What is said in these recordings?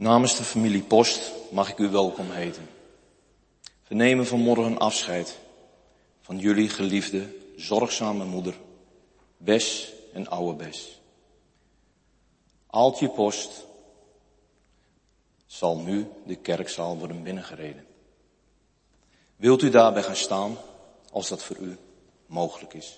Namens de familie Post mag ik u welkom heten. We nemen vanmorgen afscheid van jullie geliefde, zorgzame moeder, Bes en oude Bes. Aaltje Post zal nu de kerkzaal worden binnengereden. Wilt u daarbij gaan staan, als dat voor u mogelijk is?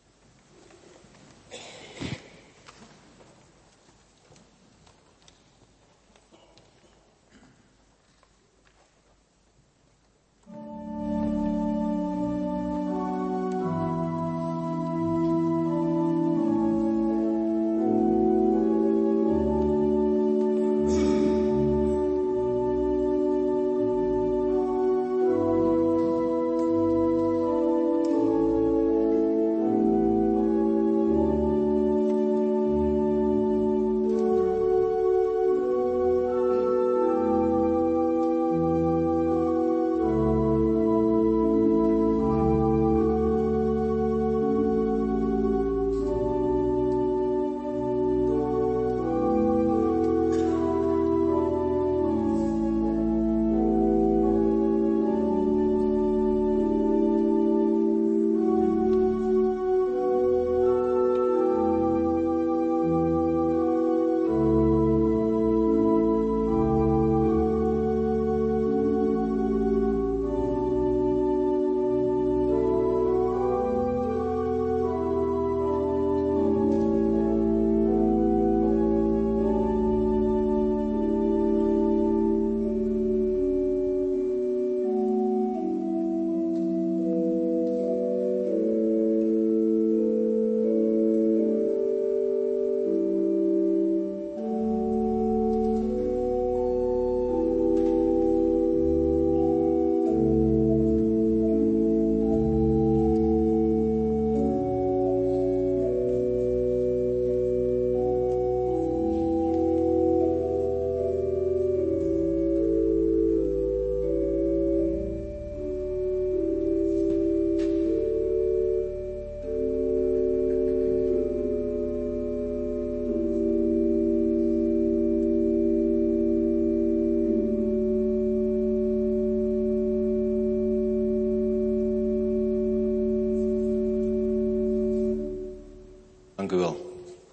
Dank u wel.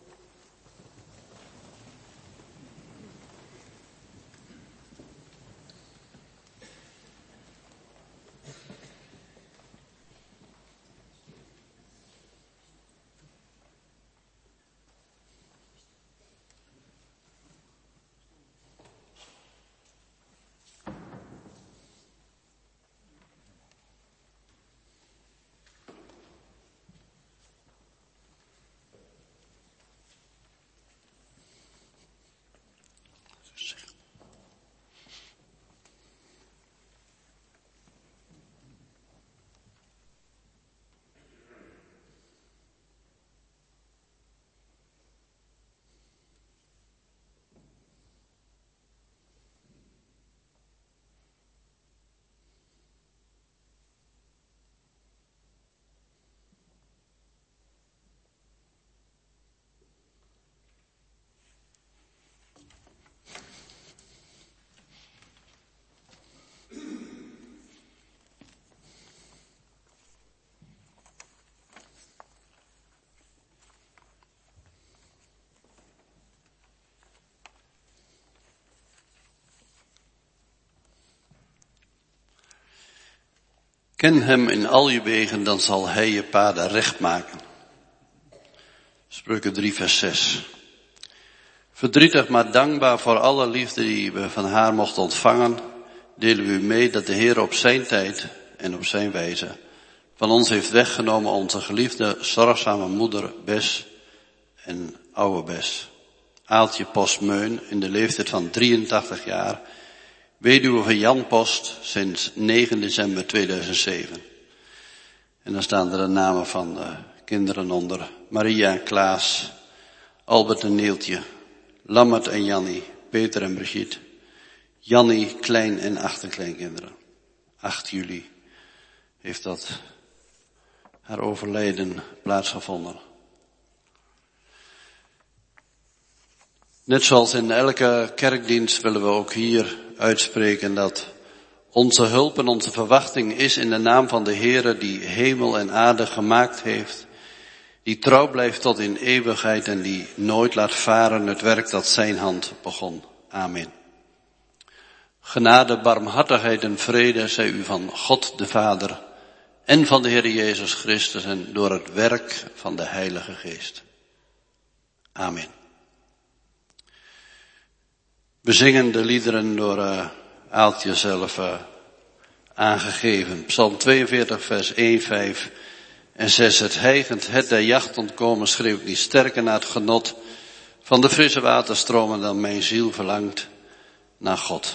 Ken hem in al je wegen, dan zal hij je paden recht maken. Spreuken 3 vers 6. Verdrietig maar dankbaar voor alle liefde die we van haar mochten ontvangen, delen we u mee dat de Heer op zijn tijd en op zijn wijze van ons heeft weggenomen onze geliefde, zorgzame moeder Bes en oude Bes. Aaltje Post Meun in de leeftijd van 83 jaar, weduwe van Jan Post sinds 9 december 2007. En dan staan er de namen van de kinderen onder: Maria en Klaas, Albert en Neeltje, Lammert en Jannie, Peter en Brigitte, Jannie, klein- en achterkleinkinderen. 8 juli heeft dat haar overlijden plaatsgevonden. Net zoals in elke kerkdienst willen we ook hier uitspreken dat onze hulp en onze verwachting is in de naam van de Heere die hemel en aarde gemaakt heeft, die trouw blijft tot in eeuwigheid en die nooit laat varen het werk dat zijn hand begon. Amen. Genade, barmhartigheid en vrede zij u van God de Vader en van de Heer Jezus Christus en door het werk van de Heilige Geest. Amen. We zingen de liederen door Aaltje zelf aangegeven. Psalm 42 vers 1, 5 en 6. Het hijgend, het der jacht ontkomen schreeuwt niet sterker naar het genot van de frisse waterstromen dan mijn ziel verlangt naar God.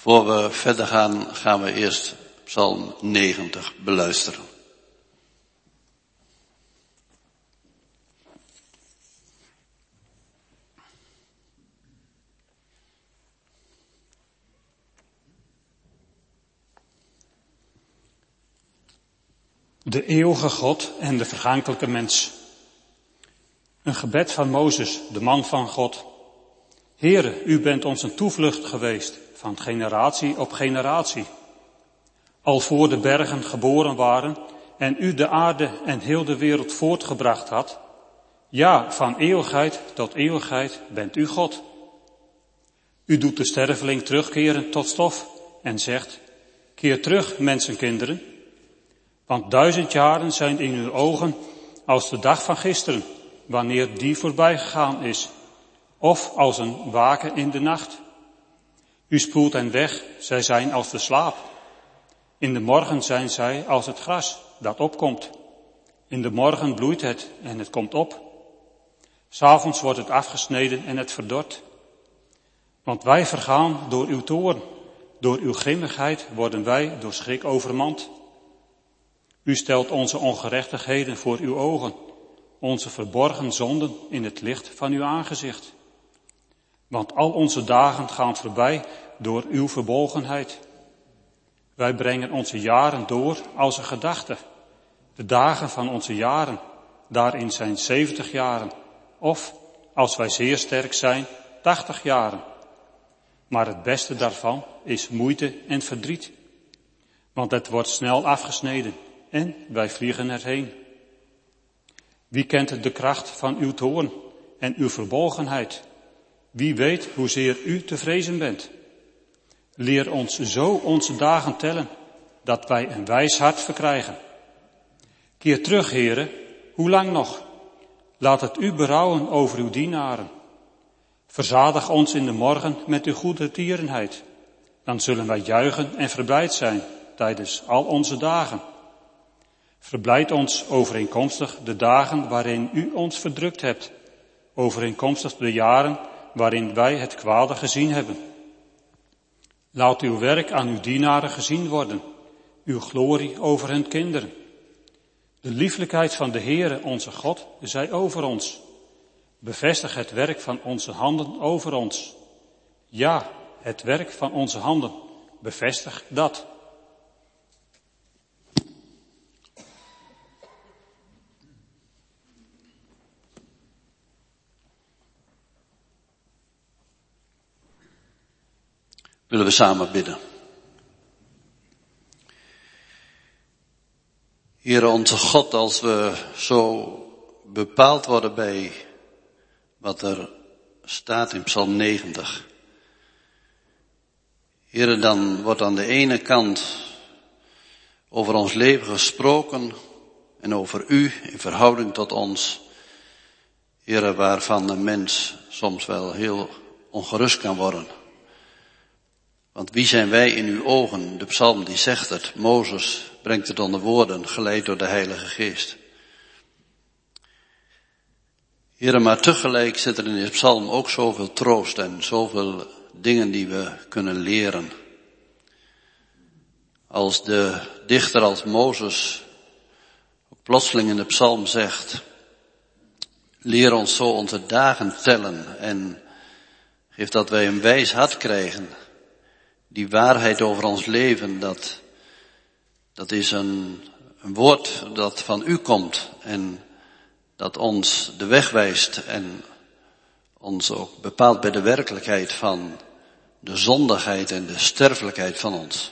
Voor we verder gaan, gaan we eerst Psalm 90 beluisteren. De eeuwige God en de vergankelijke mens. Een gebed van Mozes, de man van God. Heere, u bent ons een toevlucht geweest, van generatie op generatie. Al voor de bergen geboren waren en u de aarde en heel de wereld voortgebracht had. Ja, van eeuwigheid tot eeuwigheid bent u God. U doet de sterveling terugkeren tot stof en zegt, keer terug, mensenkinderen. Want 1000 jaren zijn in uw ogen als de dag van gisteren, wanneer die voorbij gegaan is. Of als een waken in de nacht. U spoelt hen weg, zij zijn als de slaap. In de morgen zijn zij als het gras dat opkomt. In de morgen bloeit het en het komt op. 's Avonds wordt het afgesneden en het verdort. Want wij vergaan door uw toorn. Door uw grimmigheid worden wij door schrik overmand. U stelt onze ongerechtigheden voor uw ogen, onze verborgen zonden in het licht van uw aangezicht. Want al onze dagen gaan voorbij door uw verbolgenheid. Wij brengen onze jaren door als een gedachte. De dagen van onze jaren, daarin zijn 70 jaren. Of, als wij zeer sterk zijn, 80 jaren. Maar het beste daarvan is moeite en verdriet. Want het wordt snel afgesneden. En wij vliegen erheen. Wie kent de kracht van uw toorn en uw verbolgenheid? Wie weet hoezeer u te vrezen bent? Leer ons zo onze dagen tellen, dat wij een wijs hart verkrijgen. Keer terug, Heere, hoe lang nog? Laat het u berouwen over uw dienaren. Verzadig ons in de morgen met uw goedertierenheid. Dan zullen wij juichen en verblijd zijn tijdens al onze dagen. Verblijd ons overeenkomstig de dagen waarin u ons verdrukt hebt, overeenkomstig de jaren waarin wij het kwade gezien hebben. Laat uw werk aan uw dienaren gezien worden, uw glorie over hun kinderen. De lieflijkheid van de Heere, onze God, zij over ons. Bevestig het werk van onze handen over ons. Ja, het werk van onze handen, bevestig dat. Willen we samen bidden. Heere onze God, als we zo bepaald worden bij wat er staat in Psalm 90. Heere, dan wordt aan de ene kant over ons leven gesproken en over u in verhouding tot ons. Heere, waarvan een mens soms wel heel ongerust kan worden. Want wie zijn wij in uw ogen? De psalm die zegt het. Mozes brengt het onder woorden, geleid door de Heilige Geest. Heere, maar tegelijk zit er in de psalm ook zoveel troost en zoveel dingen die we kunnen leren. Als de dichter als Mozes plotseling in de psalm zegt, leer ons zo onze dagen tellen en geef dat wij een wijs hart krijgen. Die waarheid over ons leven, dat is een woord dat van u komt en dat ons de weg wijst en ons ook bepaalt bij de werkelijkheid van de zondigheid en de sterfelijkheid van ons.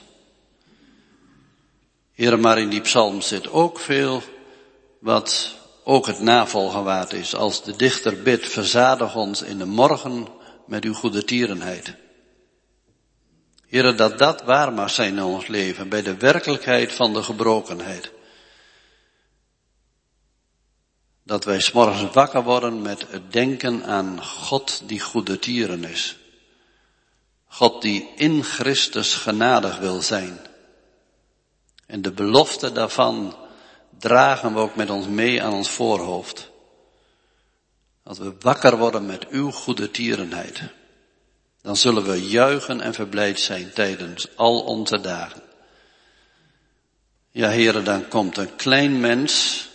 Heere, maar in die psalm zit ook veel wat ook het navolgen waard is. Als de dichter bidt, verzadig ons in de morgen met uw goedertierenheid. Heere, dat waar mag zijn in ons leven, bij de werkelijkheid van de gebrokenheid. Dat wij 's morgens wakker worden met het denken aan God die goedertieren is. God die in Christus genadig wil zijn. En de belofte daarvan dragen we ook met ons mee aan ons voorhoofd. Dat we wakker worden met uw goedertierenheid. Dan zullen we juichen en verblijd zijn tijdens al onze dagen. Ja, Heere, dan komt een klein mens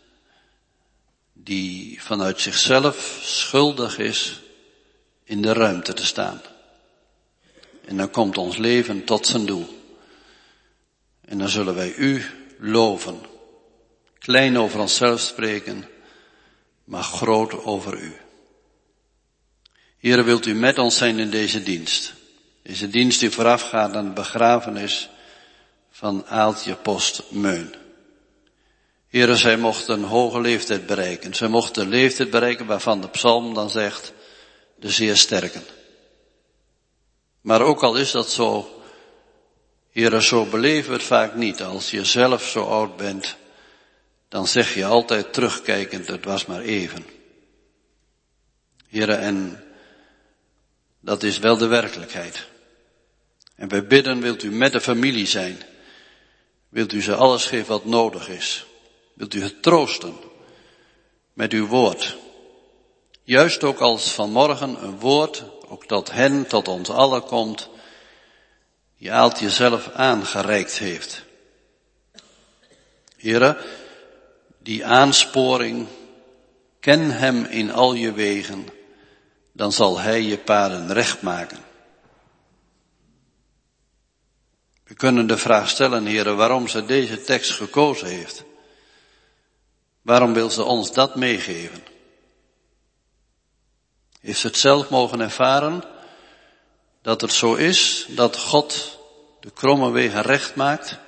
die vanuit zichzelf schuldig is in de ruimte te staan. En dan komt ons leven tot zijn doel. En dan zullen wij u loven. Klein over onszelf spreken, maar groot over u. Heere, wilt u met ons zijn in deze dienst? Deze dienst die voorafgaat aan de begrafenis van Aaltje Post Meun. Heere, zij mocht een hoge leeftijd bereiken. Zij mocht de leeftijd bereiken waarvan de psalm dan zegt, de zeer sterken. Maar ook al is dat zo, Heere, zo beleven we het vaak niet. Als je zelf zo oud bent, dan zeg je altijd terugkijkend, het was maar even. Heere, en dat is wel de werkelijkheid. En wij bidden, wilt u met de familie zijn. Wilt u ze alles geven wat nodig is. Wilt u het troosten met uw woord. Juist ook als vanmorgen een woord, ook tot hen, tot ons allen komt, die Aaltje zelf aangereikt heeft. Heere, die aansporing, ken hem in al je wegen, dan zal hij je paden recht maken. We kunnen de vraag stellen, Heere, waarom ze deze tekst gekozen heeft. Waarom wil ze ons dat meegeven? Heeft ze het zelf mogen ervaren dat het zo is dat God de kromme wegen recht maakt?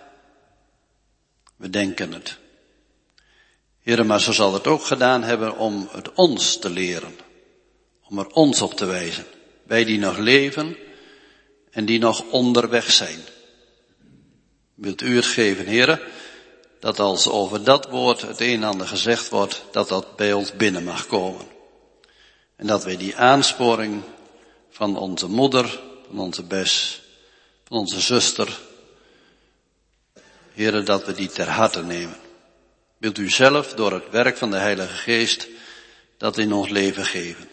We denken het. Heere, maar ze zal het ook gedaan hebben om het ons te leren. Om er ons op te wijzen. Wij die nog leven en die nog onderweg zijn. Wilt u het geven, Heere, dat als over dat woord het een en ander gezegd wordt, dat dat bij ons binnen mag komen. En dat wij die aansporing van onze moeder, van onze Bes, van onze zuster, Heere, dat we die ter harte nemen. Wilt u zelf door het werk van de Heilige Geest dat in ons leven geven.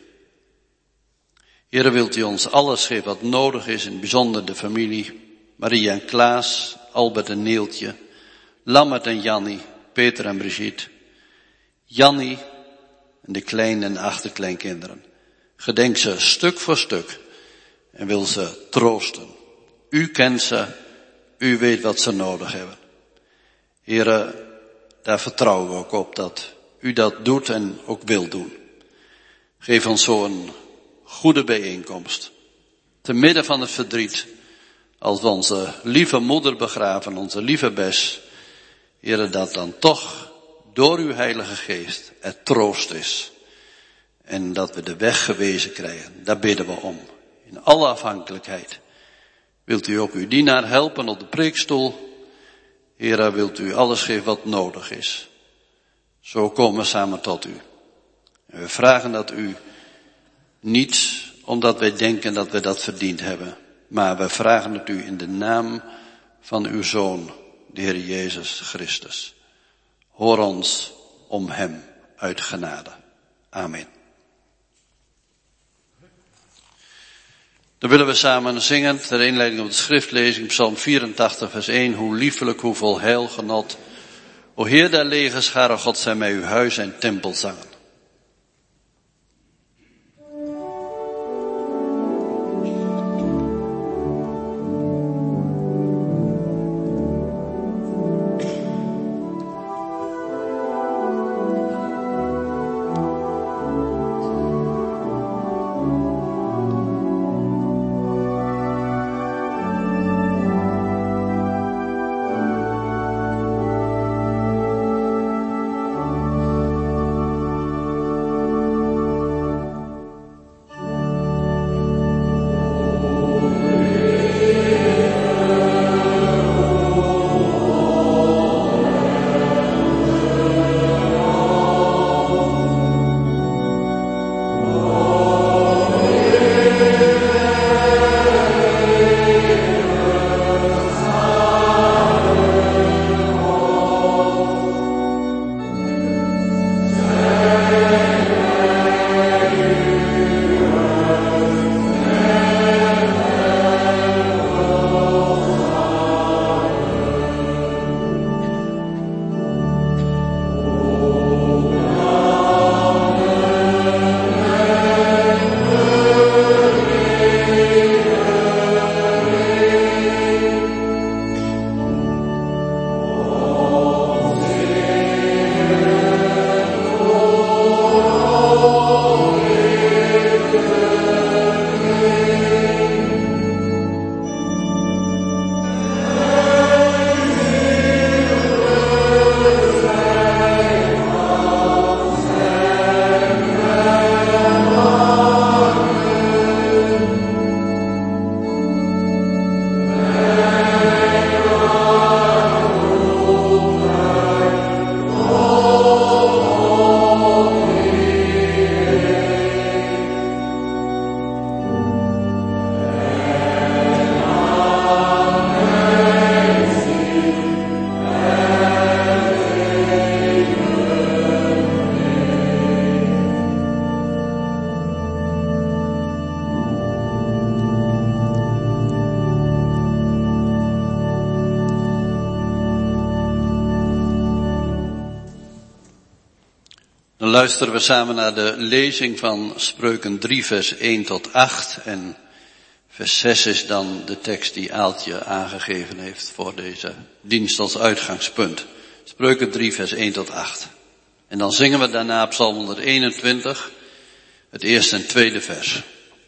Heere, wilt u ons alles geven wat nodig is, in het bijzonder de familie, Maria en Klaas, Albert en Neeltje, Lammert en Jannie, Peter en Brigitte, Jannie en de kleine en achterkleinkinderen. Gedenk ze stuk voor stuk en wil ze troosten. U kent ze, u weet wat ze nodig hebben. Heere, daar vertrouwen we ook op dat u dat doet en ook wil doen. Geef ons zo'n goede bijeenkomst. Te midden van het verdriet, als we onze lieve moeder begraven, onze lieve Bes, Heere, dat dan toch door uw Heilige Geest er troost is. En dat we de weg gewezen krijgen. Daar bidden we om. In alle afhankelijkheid. Wilt u ook uw dienaar helpen op de preekstoel? Heere, wilt u alles geven wat nodig is. Zo komen we samen tot u. En we vragen dat u niet omdat wij denken dat we dat verdiend hebben. Maar we vragen het u in de naam van uw Zoon, de Heer Jezus Christus. Hoor ons om hem uit genade. Amen. Dan willen we samen zingen, ter inleiding op de schriftlezing, Psalm 84, vers 1. Hoe liefelijk, hoe vol heilgenot. O Heer der legerscharen, God zij mij uw huis en tempel zangen. luisteren we samen naar de lezing van Spreuken 3 vers 1 tot 8 en vers 6 is dan de tekst die Aaltje aangegeven heeft voor deze dienst als uitgangspunt. Spreuken 3 vers 1 tot 8. En dan zingen we daarna Psalm 121, het eerste en tweede vers.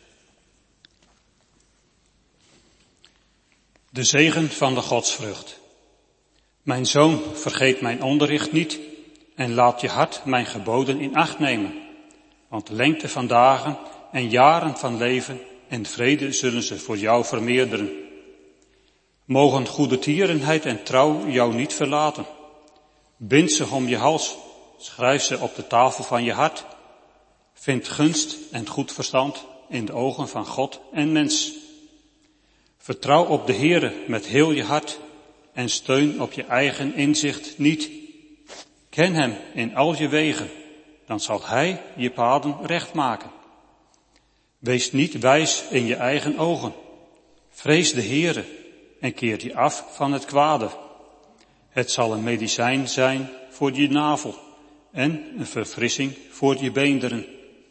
De zegen van de godsvrucht. Mijn zoon, vergeet mijn onderricht niet en laat je hart mijn geboden in acht nemen. Want de lengte van dagen en jaren van leven en vrede zullen ze voor jou vermeerderen. Mogen goedertierenheid en trouw jou niet verlaten. Bind ze om je hals, schrijf ze op de tafel van je hart. Vind gunst en goed verstand in de ogen van God en mens. Vertrouw op de Heere met heel je hart en steun op je eigen inzicht niet. Ken hem in al je wegen, dan zal hij je paden recht maken. Wees niet wijs in je eigen ogen. Vrees de Heere en keer je af van het kwade. Het zal een medicijn zijn voor je navel en een verfrissing voor je beenderen.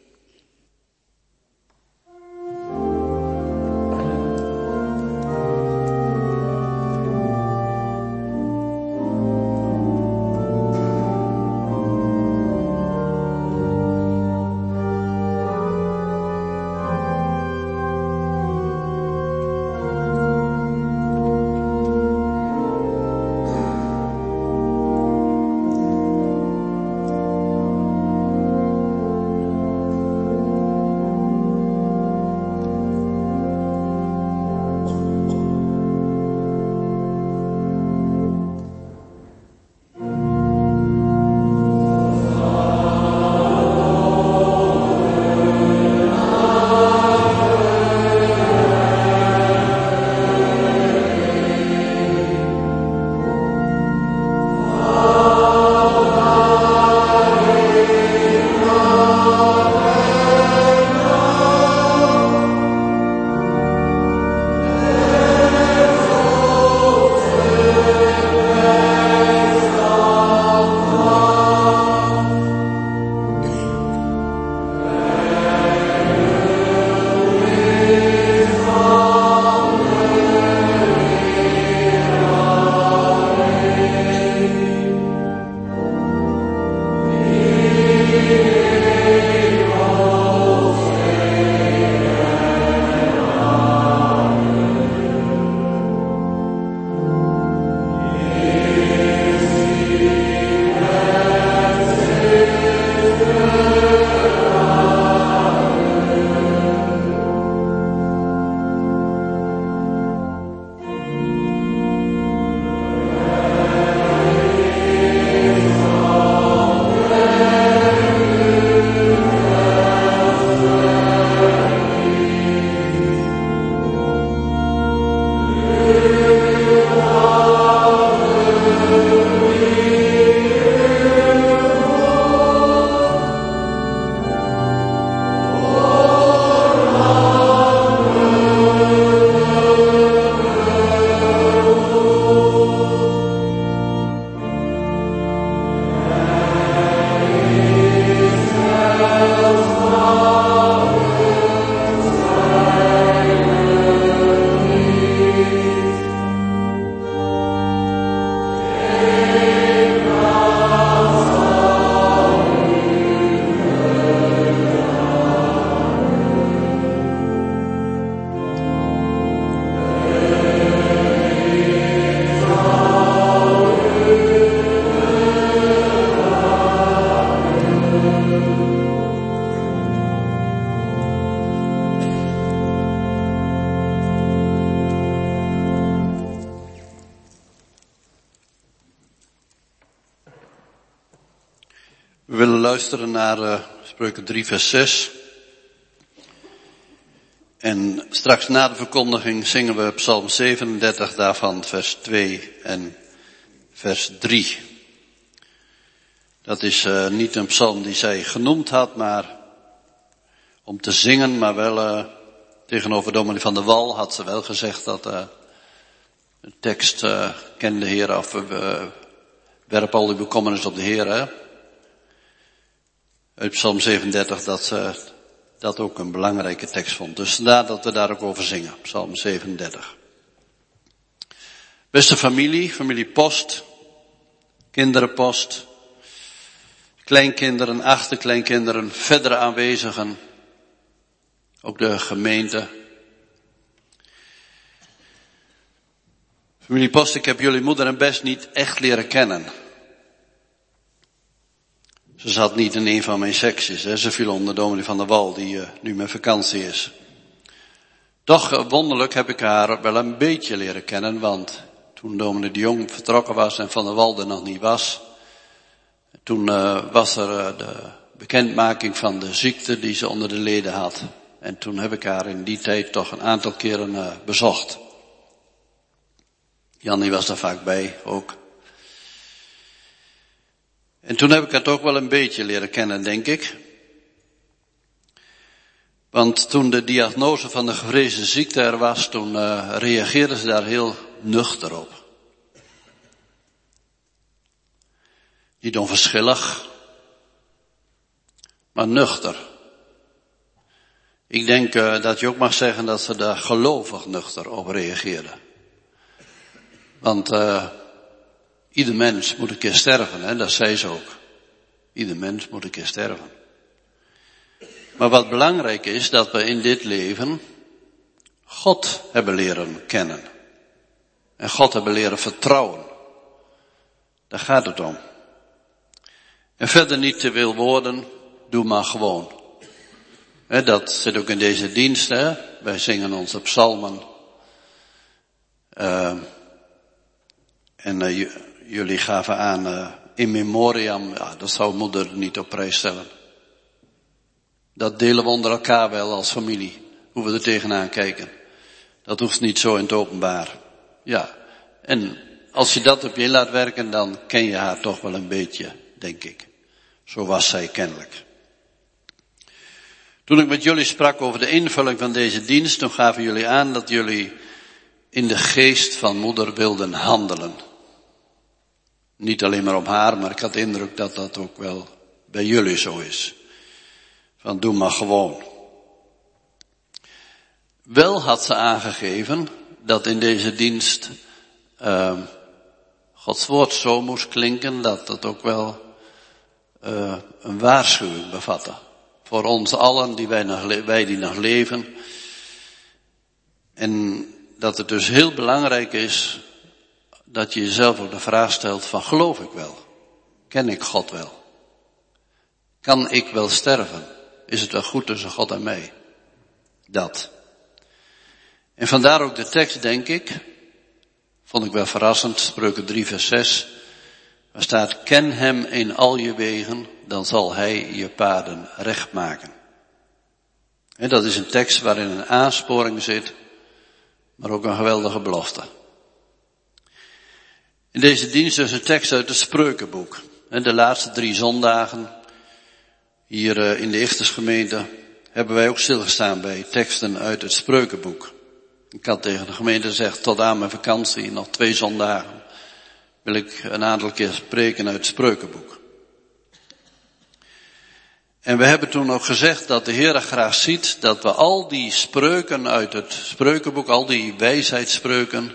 We willen luisteren naar Spreuken 3 vers 6. En straks na de verkondiging zingen we Psalm 37 daarvan vers 2 en vers 3. Dat is niet een psalm die zij genoemd had, maar om te zingen, maar wel tegenover dominee van der Wal had ze wel gezegd dat de tekst ken de Heer of werp al uw bekommernis op de Heer. Hè? uit Psalm 37 dat ze dat ook een belangrijke tekst vond. Dus vandaar dat we daar ook over zingen, Psalm 37. Beste familie, familie Post, kinderenpost, kleinkinderen, achterkleinkinderen, verdere aanwezigen, ook de gemeente. Familie Post, ik heb jullie moeder en Bes niet echt leren kennen. Ze zat niet in een van mijn secties, hè. Ze viel onder dominee Van der Wal, die nu met vakantie is. Toch wonderlijk heb ik haar wel een beetje leren kennen, want toen dominee de Jong vertrokken was en Van der Wal er nog niet was, toen was er de bekendmaking van de ziekte die ze onder de leden had. En toen heb ik haar in die tijd toch een aantal keren bezocht. Jannie was daar vaak bij ook. En toen heb ik het ook wel een beetje leren kennen, denk ik. Want toen de diagnose van de gevreesde ziekte er was, toen reageerden ze daar heel nuchter op. Niet onverschillig, maar nuchter. Ik denk dat je ook mag zeggen dat ze daar gelovig nuchter op reageerden. Want ieder mens moet een keer sterven, hè? Dat zei ze ook. Ieder mens moet een keer sterven. Maar wat belangrijk is, dat we in dit leven God hebben leren kennen. En God hebben leren vertrouwen. Daar gaat het om. En verder niet te veel woorden, doe maar gewoon. Dat zit ook in deze dienst, hè. Wij zingen onze psalmen. Jullie gaven aan in memoriam, ja, dat zou moeder niet op prijs stellen. Dat delen we onder elkaar wel als familie, hoe we er tegenaan kijken. Dat hoeft niet zo in het openbaar. Ja, en als je dat op je laat werken, dan ken je haar toch wel een beetje, denk ik. Zo was zij kennelijk. Toen ik met jullie sprak over de invulling van deze dienst, toen gaven jullie aan dat jullie in de geest van moeder wilden handelen. Niet alleen maar op haar, maar ik had de indruk dat dat ook wel bij jullie zo is. Van doe maar gewoon. Wel had ze aangegeven dat in deze dienst Gods woord zo moest klinken dat het ook wel een waarschuwing bevatte. Voor ons allen wij die nog leven. En dat het dus heel belangrijk is dat je jezelf ook de vraag stelt van geloof ik wel? Ken ik God wel? Kan ik wel sterven? Is het wel goed tussen God en mij? Dat. En vandaar ook de tekst, denk ik, vond ik wel verrassend, Spreuken 3 vers 6. Waar staat, ken hem in al je wegen, dan zal hij je paden recht maken. En dat is een tekst waarin een aansporing zit, maar ook een geweldige belofte. In deze dienst is een tekst uit het Spreukenboek. En de laatste 3 zondagen, hier in de Ichtersgemeente, hebben wij ook stilgestaan bij teksten uit het Spreukenboek. Ik had tegen de gemeente gezegd, tot aan mijn vakantie, nog 2 zondagen, wil ik een aantal keer spreken uit het Spreukenboek. En we hebben toen ook gezegd dat de Heer graag ziet dat we al die spreuken uit het Spreukenboek, al die wijsheidsspreuken,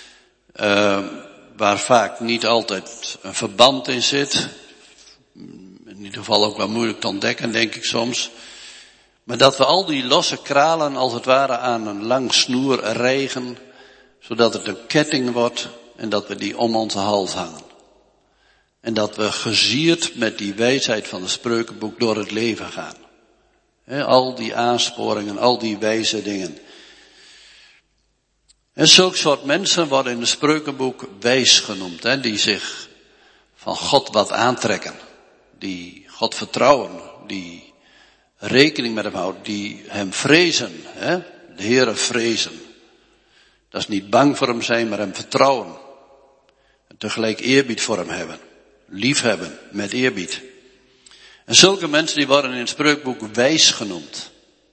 waar vaak niet altijd een verband in zit, in ieder geval ook wel moeilijk te ontdekken, denk ik soms, maar dat we al die losse kralen als het ware aan een lang snoer rijgen, zodat het een ketting wordt en dat we die om onze hals hangen. En dat we gezierd met die wijsheid van het Spreukenboek door het leven gaan. Al die aansporingen, al die wijze dingen. En zulk soort mensen worden in het Spreukenboek wijs genoemd. Die zich van God wat aantrekken. Die God vertrouwen. Die rekening met hem houden. Die hem vrezen. De Heere vrezen. Dat is niet bang voor hem zijn, maar hem vertrouwen. En tegelijk eerbied voor hem hebben. Liefhebben met eerbied. En zulke mensen die worden in het Spreukboek wijs genoemd.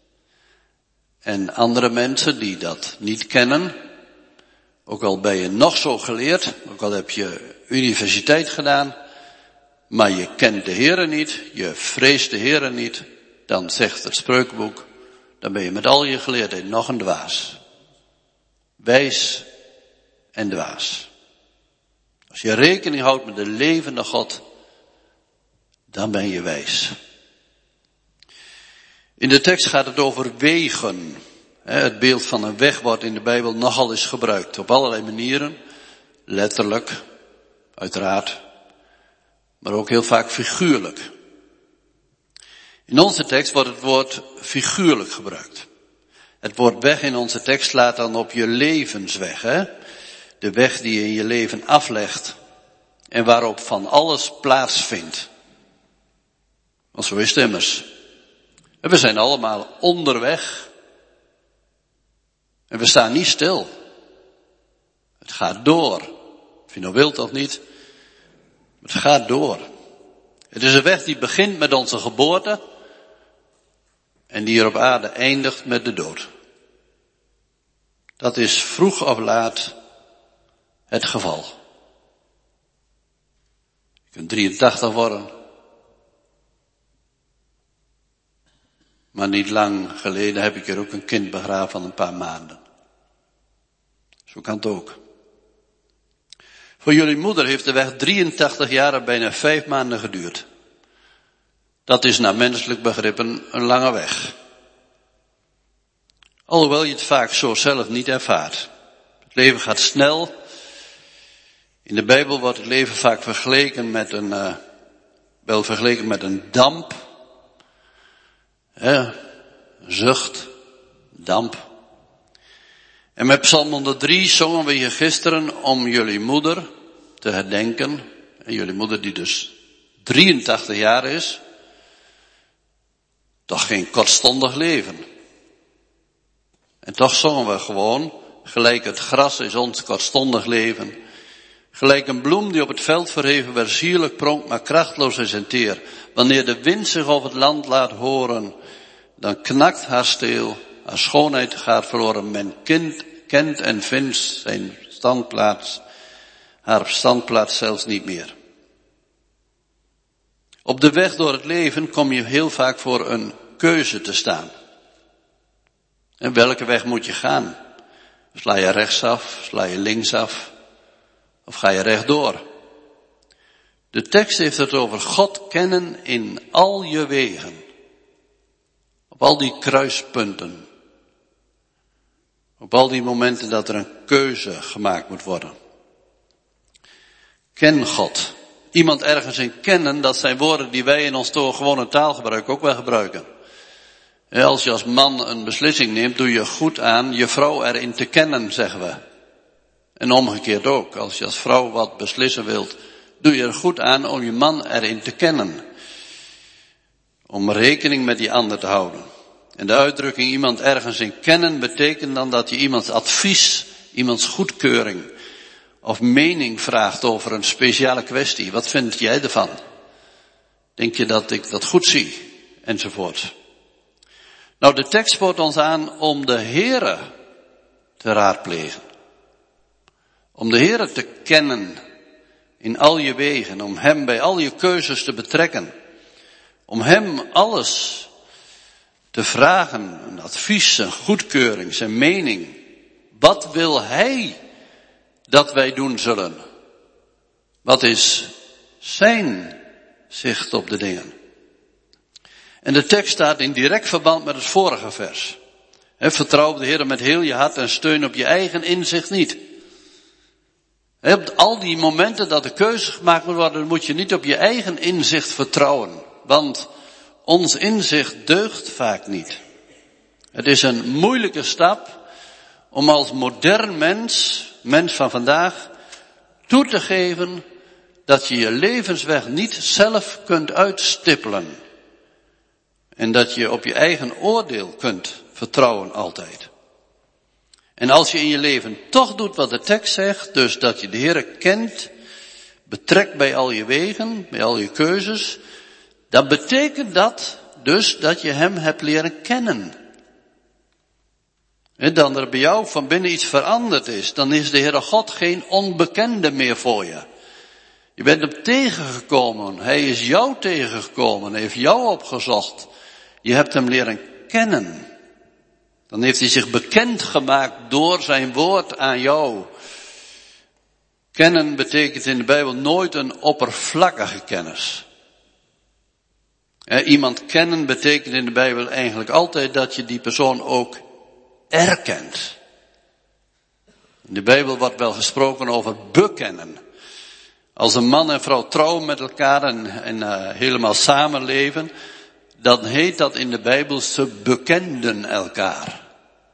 En andere mensen die dat niet kennen, ook al ben je nog zo geleerd, ook al heb je universiteit gedaan, maar je kent de Heere niet, je vreest de Heere niet, dan zegt het Spreukenboek, dan ben je met al je geleerdheid nog een dwaas. Wijs en dwaas. Als je rekening houdt met de levende God, dan ben je wijs. In de tekst gaat het over wegen. Het beeld van een weg wordt in de Bijbel nogal eens gebruikt. Op allerlei manieren. Letterlijk, uiteraard. Maar ook heel vaak figuurlijk. In onze tekst wordt het woord figuurlijk gebruikt. Het woord weg in onze tekst slaat dan op je levensweg. De weg die je in je leven aflegt. En waarop van alles plaatsvindt. Want zo is het immers. En we zijn allemaal onderweg. En we staan niet stil. Het gaat door. Of je nou wilt of niet. Het gaat door. Het is een weg die begint met onze geboorte. En die hier op aarde eindigt met de dood. Dat is vroeg of laat het geval. Je kunt 83 worden. Maar niet lang geleden heb ik er ook een kind begraven van een paar maanden. Zo kan het ook. Voor jullie moeder heeft de weg 83 jaar en bijna 5 maanden geduurd. Dat is naar menselijk begrippen een lange weg. Alhoewel je het vaak zo zelf niet ervaart. Het leven gaat snel. In de Bijbel wordt het leven vaak vergeleken met een damp. Zucht, damp. En met Psalm 103 zongen we hier gisteren om jullie moeder te herdenken. En jullie moeder die dus 83 jaar is. Toch geen kortstondig leven. En toch zongen we gewoon, gelijk het gras is ons kortstondig leven. Gelijk een bloem die op het veld verheven werd, sierlijk pronkt, maar krachtloos is en teer. Wanneer de wind zich over het land laat horen, dan knakt haar steel, haar schoonheid gaat verloren. Men kent en vindt zijn standplaats, haar standplaats zelfs niet meer. Op de weg door het leven kom je heel vaak voor een keuze te staan. En welke weg moet je gaan? Sla je rechtsaf, sla je linksaf, of ga je rechtdoor? De tekst heeft het over God kennen in al je wegen. Op al die kruispunten. Op al die momenten dat er een keuze gemaakt moet worden. Ken God. Iemand ergens in kennen, dat zijn woorden die wij in ons gewone taalgebruik ook wel gebruiken. Als je als man een beslissing neemt, doe je goed aan je vrouw erin te kennen, zeggen we. En omgekeerd ook. Als je als vrouw wat beslissen wilt, doe je er goed aan om je man erin te kennen. Om rekening met die ander te houden. En de uitdrukking iemand ergens in kennen betekent dan dat je iemands advies, iemands goedkeuring of mening vraagt over een speciale kwestie. Wat vind jij ervan? Denk je dat ik dat goed zie? Enzovoort. Nou, de tekst spoort ons aan om de Heere te raadplegen. Om de Heere te kennen in al je wegen. Om Hem bij al je keuzes te betrekken. Om Hem alles te vragen. Een advies, een goedkeuring, zijn mening. Wat wil Hij dat wij doen zullen? Wat is zijn zicht op de dingen? En de tekst staat in direct verband met het vorige vers. Vertrouw op de Heer met heel je hart en steun op je eigen inzicht niet. Op al die momenten dat de keuze gemaakt moet worden, moet je niet op je eigen inzicht vertrouwen. Want ons inzicht deugt vaak niet. Het is een moeilijke stap om als modern mens van vandaag, toe te geven dat je je levensweg niet zelf kunt uitstippelen. En dat je op je eigen oordeel kunt vertrouwen altijd. En als je in je leven toch doet wat de tekst zegt, dus dat je de Heere kent, betrekt bij al je wegen, bij al je keuzes, dan betekent dat dus dat je Hem hebt leren kennen. En dan er bij jou van binnen iets veranderd is, dan is de Heere God geen onbekende meer voor je. Je bent hem tegengekomen. Hij is jou tegengekomen. Hij heeft jou opgezocht. Je hebt hem leren kennen. Dan heeft hij zich bekend gemaakt door zijn woord aan jou. Kennen betekent in de Bijbel nooit een oppervlakkige kennis. Iemand kennen betekent in de Bijbel eigenlijk altijd dat je die persoon ook erkent. In de Bijbel wordt wel gesproken over bekennen. Als een man en vrouw trouwen met elkaar en helemaal samenleven, dan heet dat in de Bijbel ze bekenden elkaar.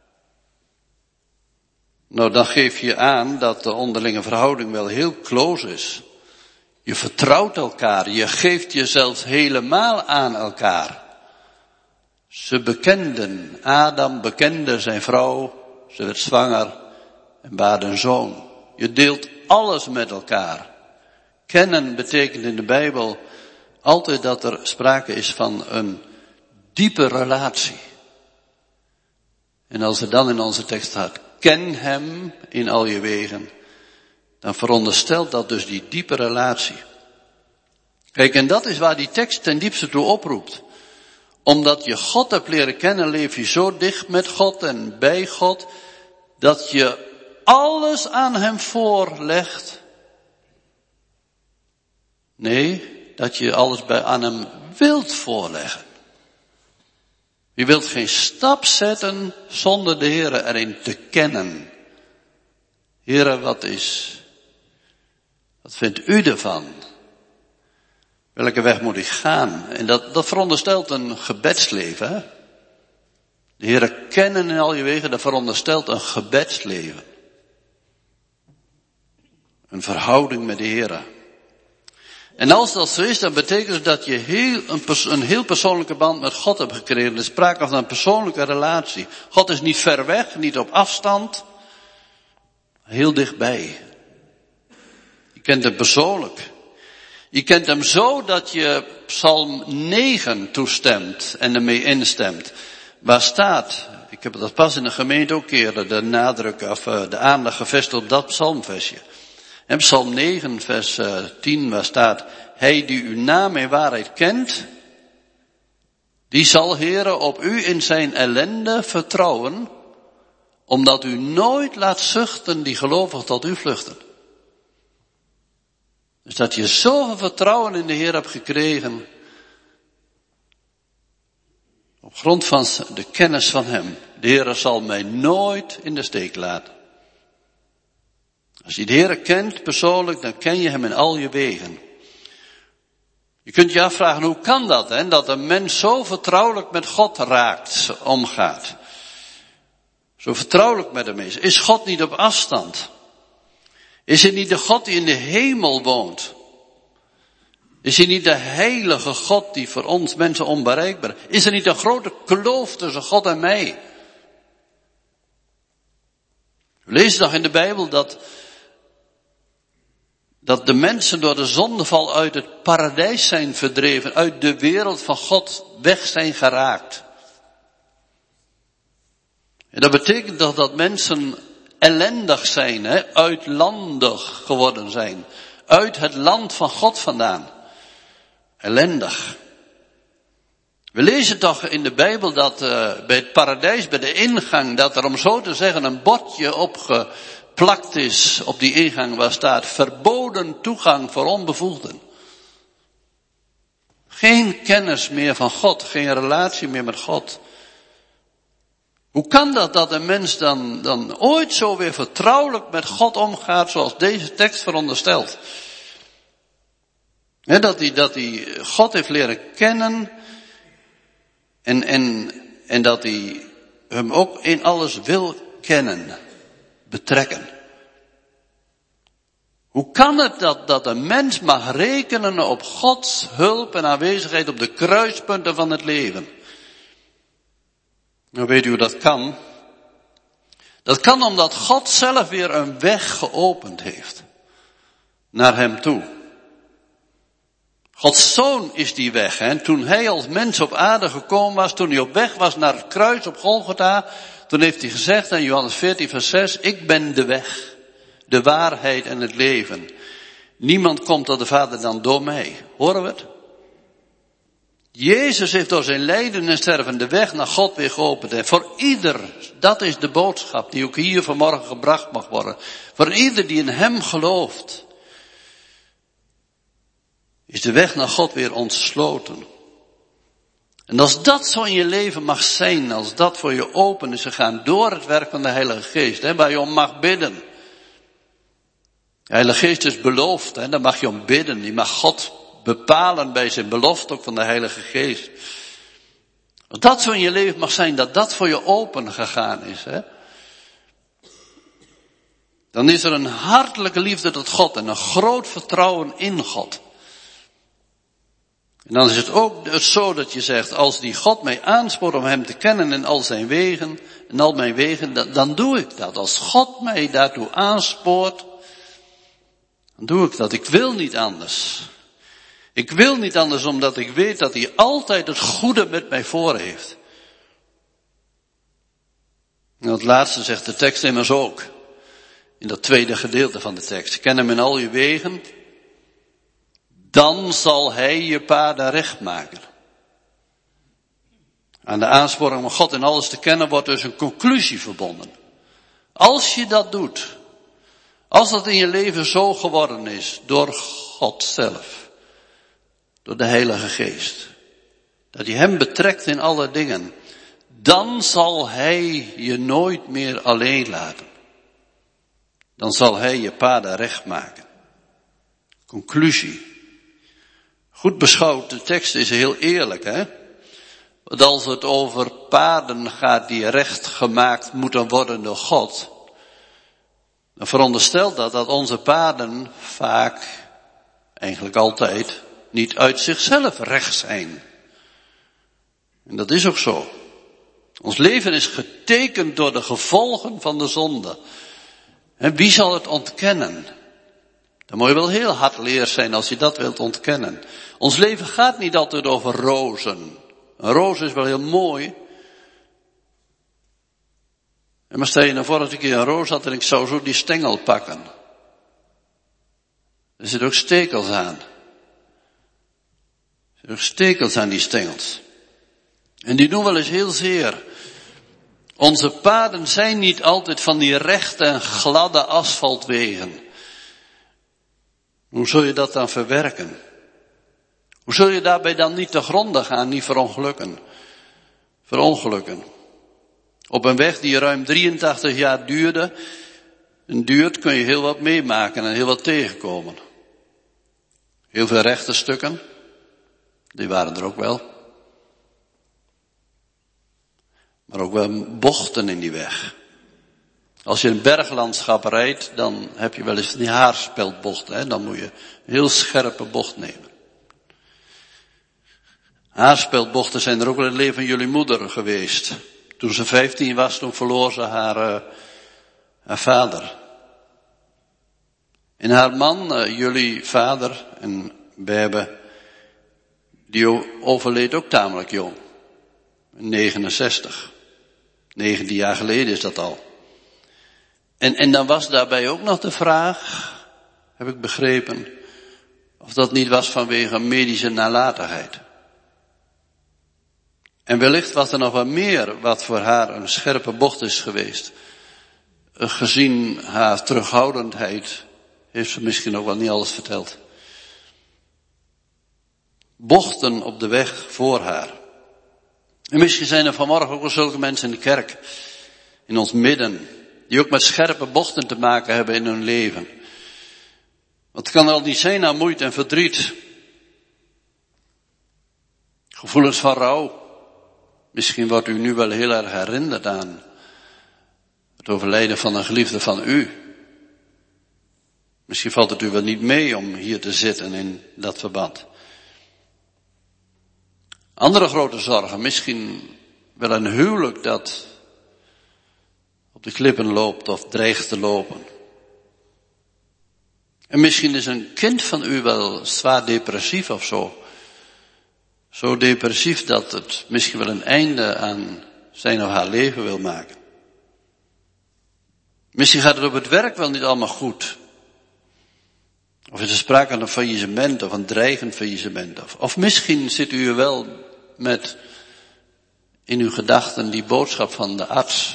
Nou, dan geef je aan dat de onderlinge verhouding wel heel close is. Je vertrouwt elkaar, je geeft jezelf helemaal aan elkaar. Ze bekenden, Adam bekende zijn vrouw, ze werd zwanger en baarde een zoon. Je deelt alles met elkaar. Kennen betekent in de Bijbel altijd dat er sprake is van een diepe relatie. En als er dan in onze tekst staat, ken hem in al je wegen, dan veronderstelt dat dus die diepe relatie. Kijk, en dat is waar die tekst ten diepste toe oproept. Omdat je God hebt leren kennen, leef je zo dicht met God en bij God, dat je alles aan hem voorlegt. Nee, dat je alles aan hem wilt voorleggen. Je wilt geen stap zetten zonder de Heere erin te kennen. Heere, wat vindt u ervan? Welke weg moet ik gaan? En dat veronderstelt een gebedsleven. Hè? De Heere kennen in al je wegen, dat veronderstelt een gebedsleven. Een verhouding met de Heere. En als dat zo is, dan betekent het dat je een heel persoonlijke band met God hebt gekregen. Er is sprake van een persoonlijke relatie. God is niet ver weg, niet op afstand. Heel dichtbij. Je kent hem persoonlijk. Je kent hem zo dat je Psalm 9 toestemt en ermee instemt. Waar staat, ik heb dat pas in de gemeente ook keer de nadruk of de aandacht gevestigd op dat psalmversje. En Psalm 9 vers 10 waar staat, hij die uw naam en waarheid kent, die zal Heere op u in zijn ellende vertrouwen, omdat u nooit laat zuchten die gelovig tot u vluchten. Dus dat je zoveel vertrouwen in de Heer hebt gekregen, op grond van de kennis van hem. De Heer zal mij nooit in de steek laten. Als je de Heer kent persoonlijk, dan ken je hem in al je wegen. Je kunt je afvragen, hoe kan dat? Hè? Dat een mens zo vertrouwelijk met God raakt, omgaat. Zo vertrouwelijk met hem is. Is God niet op afstand? Is hij niet de God die in de hemel woont? Is hij niet de heilige God die voor ons mensen onbereikbaar is? Is er niet een grote kloof tussen God en mij? We lezen nog in de Bijbel dat de mensen door de zondeval uit het paradijs zijn verdreven, uit de wereld van God weg zijn geraakt. En dat betekent toch dat mensen ellendig zijn, uitlandig geworden zijn. Uit het land van God vandaan. Ellendig. We lezen toch in de Bijbel dat bij het paradijs, bij de ingang, dat er om zo te zeggen een bordje opgeplakt is op die ingang waar staat verboden toegang voor onbevoegden. Geen kennis meer van God, geen relatie meer met God. Hoe kan dat een mens dan ooit zo weer vertrouwelijk met God omgaat zoals deze tekst veronderstelt? Dat hij God heeft leren kennen en dat hij hem ook in alles wil kennen, betrekken. Hoe kan het dat een mens mag rekenen op Gods hulp en aanwezigheid op de kruispunten van het leven? Nou, weet u hoe dat kan? Dat kan omdat God zelf weer een weg geopend heeft naar hem toe. Gods Zoon is die weg. En toen hij als mens op aarde gekomen was, toen hij op weg was naar het kruis op Golgotha, toen heeft hij gezegd in Johannes 14 vers 6, ik ben de weg, de waarheid en het leven. Niemand komt tot de Vader dan door mij. Horen we het? Jezus heeft door zijn lijden en sterven de weg naar God weer geopend. En voor ieder, dat is de boodschap die ook hier vanmorgen gebracht mag worden. Voor ieder die in hem gelooft, is de weg naar God weer ontsloten. En als dat zo in je leven mag zijn, als dat voor je open is gegaan door het werk van de Heilige Geest, waar je om mag bidden. De Heilige Geest is beloofd, daar mag je om bidden. Die mag God bepalen bij zijn belofte ook van de Heilige Geest. Als dat zo in je leven mag zijn, dat dat voor je open gegaan is, dan is er een hartelijke liefde tot God en een groot vertrouwen in God. En dan is het ook zo dat je zegt, als die God mij aanspoort om hem te kennen in al zijn wegen, en al mijn wegen, dan doe ik dat. Als God mij daartoe aanspoort, dan doe ik dat. Ik wil niet anders. Ik wil niet anders omdat ik weet dat hij altijd het goede met mij voor heeft. En dat laatste zegt de tekst immers ook. In dat tweede gedeelte van de tekst. Ken hem in al je wegen. Dan zal hij je paden recht maken. Aan de aansporing om God in alles te kennen wordt dus een conclusie verbonden. Als je dat doet. Als dat in je leven zo geworden is. Door God zelf. Door de Heilige Geest. Dat je hem betrekt in alle dingen. Dan zal hij je nooit meer alleen laten. Dan zal hij je paden recht maken. Conclusie. Goed beschouwd, de tekst is heel eerlijk, Want als het over paden gaat die recht gemaakt moeten worden door God, dan veronderstelt dat onze paden vaak, eigenlijk altijd, niet uit zichzelf recht zijn. En dat is ook zo. Ons leven is getekend door de gevolgen van de zonde. En wie zal het ontkennen? Dan moet je wel heel hardleers zijn als je dat wilt ontkennen. Ons leven gaat niet altijd over rozen. Een roos is wel heel mooi. Maar stel je nou voor dat ik een roos had en ik zou zo die stengel pakken. Er zitten ook stekels aan. Er zitten ook stekels aan die stengels. En die doen wel eens heel zeer. Onze paden zijn niet altijd van die rechte en gladde asfaltwegen. Hoe zul je dat dan verwerken? Hoe zul je daarbij dan niet te gronde gaan, niet verongelukken? Op een weg die ruim 83 jaar duurt, kun je heel wat meemaken en heel wat tegenkomen. Heel veel rechte stukken, die waren er ook wel. Maar ook wel bochten in die weg. Als je een berglandschap rijdt, dan heb je wel eens die haarspeldbochten. Dan moet je een heel scherpe bocht nemen. Haarspeldbochten zijn er ook wel in het leven van jullie moeder geweest. Toen ze 15 was, toen verloor ze haar vader. En haar man, jullie vader, en Bebe, die overleed ook tamelijk jong. 69. 19 jaar geleden is dat al. En dan was daarbij ook nog de vraag, heb ik begrepen, of dat niet was vanwege medische nalatigheid. En wellicht was er nog wat meer wat voor haar een scherpe bocht is geweest. Gezien haar terughoudendheid heeft ze misschien ook wel niet alles verteld. Bochten op de weg voor haar. En misschien zijn er vanmorgen ook wel zulke mensen in de kerk, in ons midden, die ook met scherpe bochten te maken hebben in hun leven. Wat kan er al niet zijn aan moeite en verdriet? Gevoelens van rouw. Misschien wordt u nu wel heel erg herinnerd aan het overlijden van een geliefde van u. Misschien valt het u wel niet mee om hier te zitten in dat verband. Andere grote zorgen, misschien wel een huwelijk dat op de klippen loopt of dreigt te lopen. En misschien is een kind van u wel zwaar depressief of zo. Zo depressief dat het misschien wel een einde aan zijn of haar leven wil maken. Misschien gaat het op het werk wel niet allemaal goed. Of is er sprake van een faillissement of een dreigend faillissement? Of misschien zit u wel met in uw gedachten die boodschap van de arts.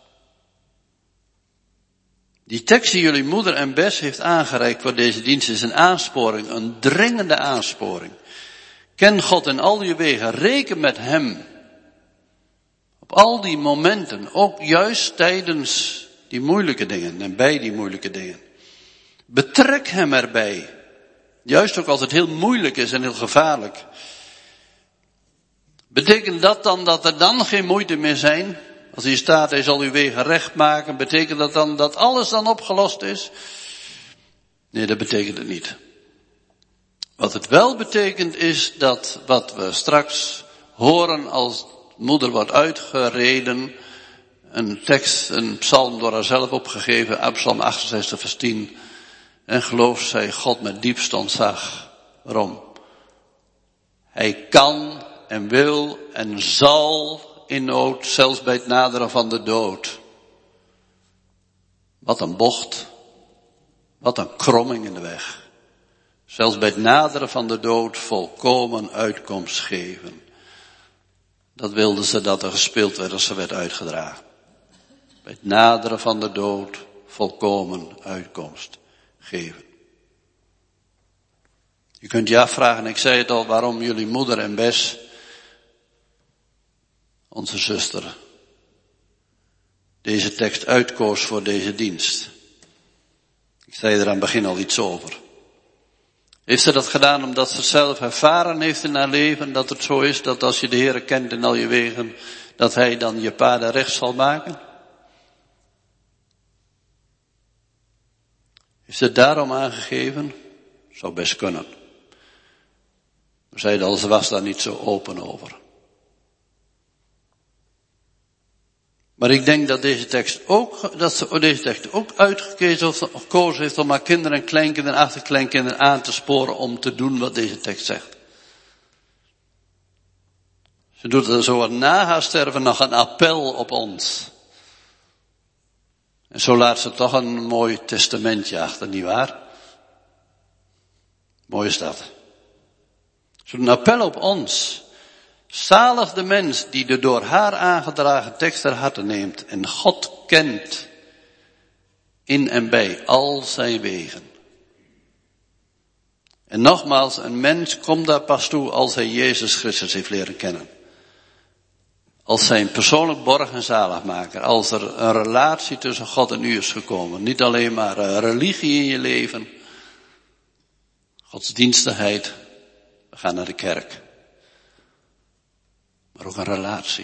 Die tekst die jullie moeder en Bess heeft aangereikt voor deze dienst is een aansporing, een dringende aansporing. Ken God in al je wegen, reken met Hem. Op al die momenten, ook juist tijdens die moeilijke dingen en bij die moeilijke dingen. Betrek Hem erbij. Juist ook als het heel moeilijk is en heel gevaarlijk. Betekent dat dan dat er dan geen moeite meer zijn? Als hier staat, Hij zal uw wegen recht maken, betekent dat dan dat alles dan opgelost is? Nee, dat betekent het niet. Wat het wel betekent is dat wat we straks horen als moeder wordt uitgereden, een tekst, een psalm door haarzelf opgegeven, Psalm 68 vers 10. En geloof zij God met diepst ontzag. Waarom? Hij kan en wil en zal in nood, zelfs bij het naderen van de dood. Wat een bocht. Wat een kromming in de weg. Zelfs bij het naderen van de dood volkomen uitkomst geven. Dat wilden ze dat er gespeeld werd als ze werd uitgedragen. Bij het naderen van de dood volkomen uitkomst geven. Je kunt je afvragen, ik zei het al, waarom jullie moeder en Bess, onze zuster, deze tekst uitkoos voor deze dienst. Ik zei er aan het begin al iets over. Heeft ze dat gedaan omdat ze zelf ervaren heeft in haar leven, dat het zo is dat als je de Heere kent in al je wegen, dat Hij dan je paden recht zal maken? Heeft ze het daarom aangegeven? Zou best kunnen. We zeiden al, ze was daar niet zo open over. Maar ik denk dat deze tekst ook uitgekozen heeft om haar kinderen en kleinkinderen en achterkleinkinderen aan te sporen om te doen wat deze tekst zegt. Ze doet er zo na haar sterven nog een appel op ons. En zo laat ze toch een mooi testamentje achter, nietwaar? Mooi is dat. Ze doet een appel op ons. Zalig de mens die de door haar aangedragen tekst ter harte neemt en God kent in en bij al zijn wegen. En nogmaals, een mens komt daar pas toe als hij Jezus Christus heeft leren kennen. Als zijn persoonlijk borg en zaligmaker. Als er een relatie tussen God en u is gekomen. Niet alleen maar religie in je leven. Godsdienstigheid. We gaan naar de kerk. Maar ook een relatie.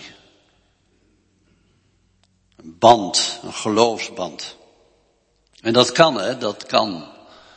Een band, een geloofsband. En dat kan, dat kan.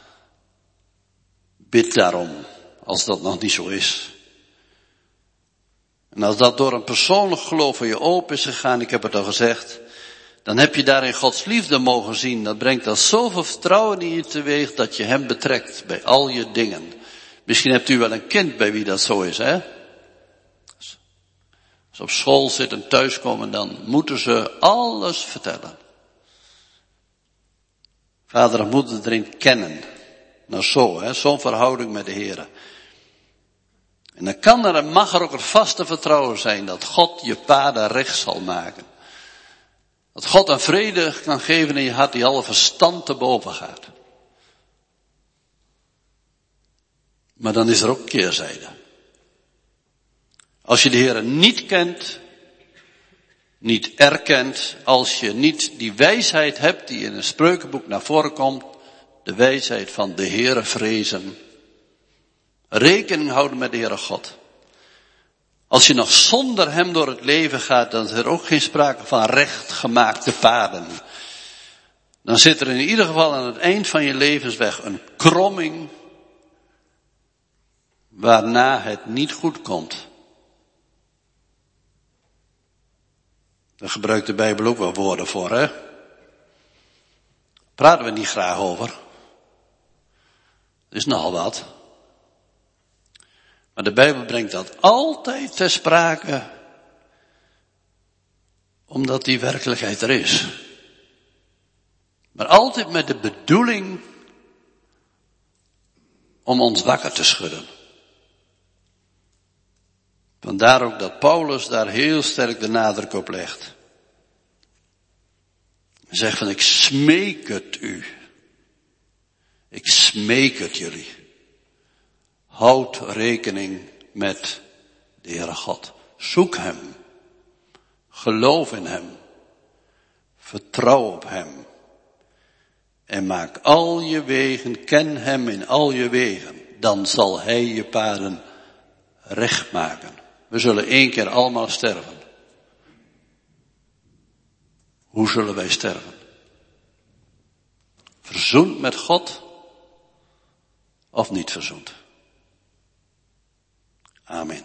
Bid daarom, als dat nog niet zo is. En als dat door een persoonlijk geloof voor je open is gegaan, ik heb het al gezegd, dan heb je daarin Gods liefde mogen zien. Dat brengt dan zoveel vertrouwen in je teweeg dat je Hem betrekt bij al je dingen. Misschien hebt u wel een kind bij wie dat zo is, hè? Als ze op school zitten en thuiskomen, dan moeten ze alles vertellen. Vader en moeder erin kennen. Nou zo, zo'n verhouding met de Heer. En dan kan er en mag er ook het vaste vertrouwen zijn dat God je paden recht zal maken. Dat God een vrede kan geven in je hart die alle verstand te boven gaat. Maar dan is er ook keerzijde. Als je de Heer niet kent, niet erkent, als je niet die wijsheid hebt die in een spreukenboek naar voren komt, de wijsheid van de Heere vrezen, rekening houden met de Heere God. Als je nog zonder Hem door het leven gaat, dan is er ook geen sprake van rechtgemaakte paden. Dan zit er in ieder geval aan het eind van je levensweg een kromming, waarna het niet goed komt. Daar gebruikt de Bijbel ook wel woorden voor, hè? Praten we niet graag over. Dat is nogal wat. Maar de Bijbel brengt dat altijd ter sprake, omdat die werkelijkheid er is. Maar altijd met de bedoeling om ons wakker te schudden. Vandaar ook dat Paulus daar heel sterk de nadruk op legt. Hij zegt van, ik smeek het u. Ik smeek het jullie. Houd rekening met de Heere God. Zoek hem. Geloof in hem. Vertrouw op hem. En maak al je wegen, ken hem in al je wegen. Dan zal hij je paden recht maken. We zullen 1 keer allemaal sterven. Hoe zullen wij sterven? Verzoend met God of niet verzoend? Amen.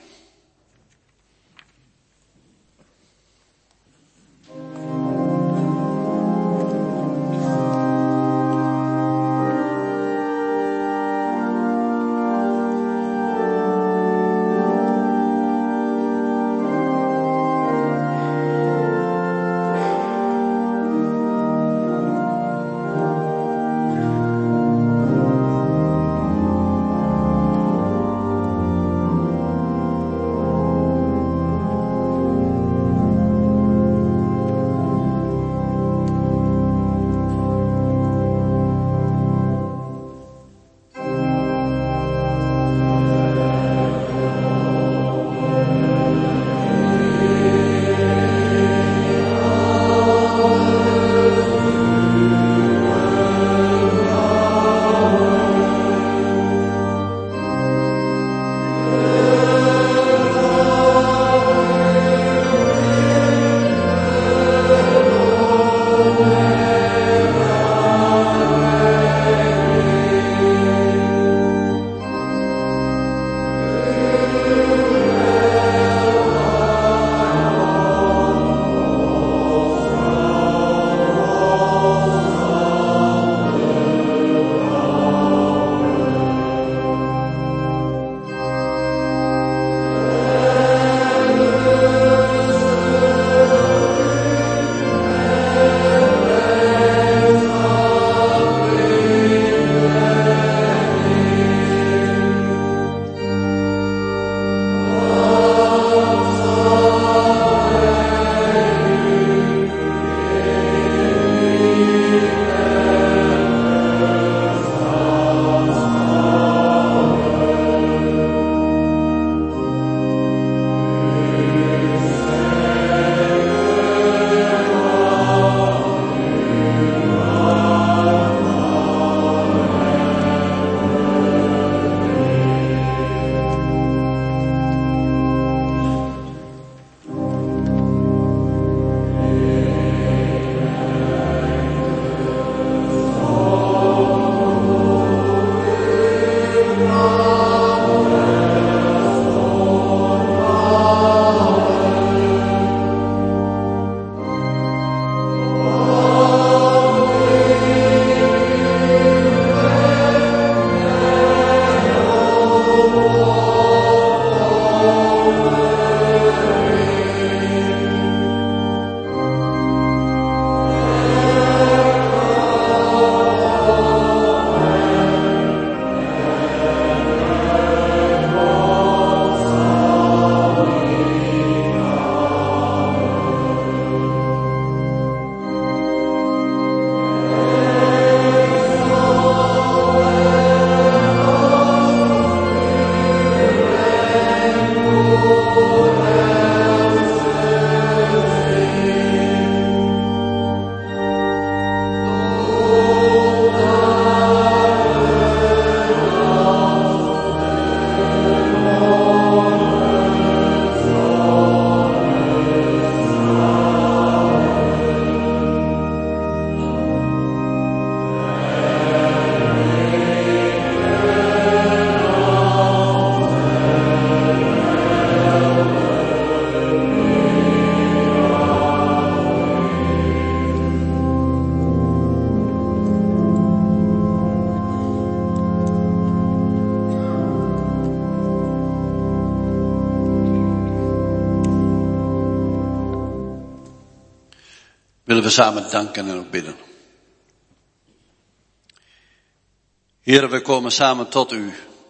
willen we samen danken en ook bidden. Heere, we komen samen tot u